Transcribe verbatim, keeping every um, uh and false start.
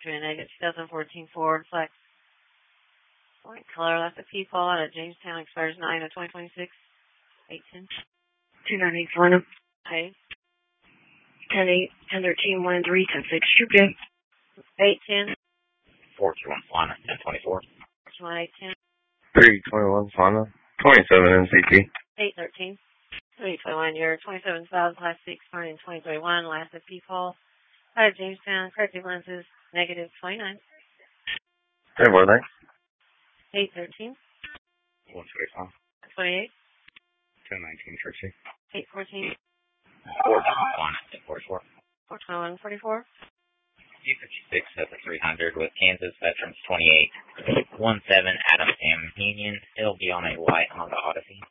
Entry and exit two thousand fourteen Ford Flex. White color left of people out of Jamestown expires nine of twenty twenty-six. eight ten. two nine eight Florida. Pay. ten eight, ten thirteen, one and three, ten six, Troop eight ten. four two one Flana, ten twenty-four. one eight ten. three twenty-one Flana, twenty-seven N C T. eight thirteen. three twenty-one, year twenty-seven thousand, class six, running twenty twenty-one, last of people. Out of Jamestown, corrective lenses, negative twenty-nine. Hey, what are they? eight thirteen. one twenty-five. twenty-eight. ten nineteen, Trixie. eight fourteen. four twenty-one, ten forty-four. four twenty-one, forty-four. U fifty-six at the three hundred with Kansas Veterans twenty-eight. one seven, Adams Dam Union. It'll be on a white Honda Odyssey.